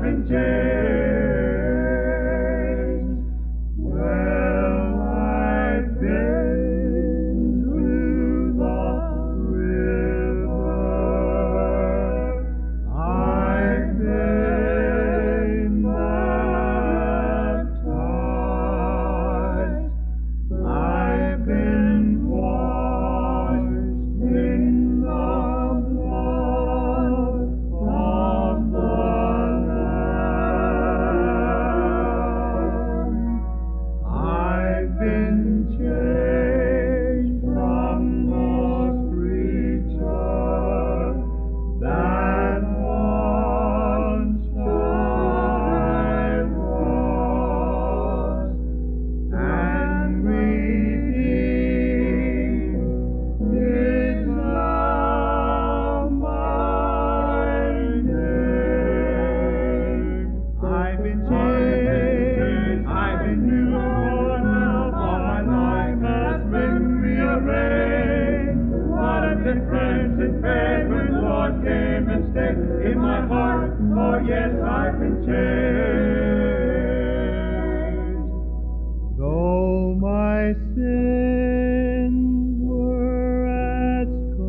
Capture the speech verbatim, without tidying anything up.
been changed. Well, I've been to the river. I've been baptized. I've been washed in the blood of the Lamb. I've been changed from the creature that once I was, and redeemed is now my name. I've been changed, I've been new, all my life has been rearranged. What a difference it made when the Lord came and stayed in my heart. Oh yes, I've been changed. Though my sins were as scarlet, there was a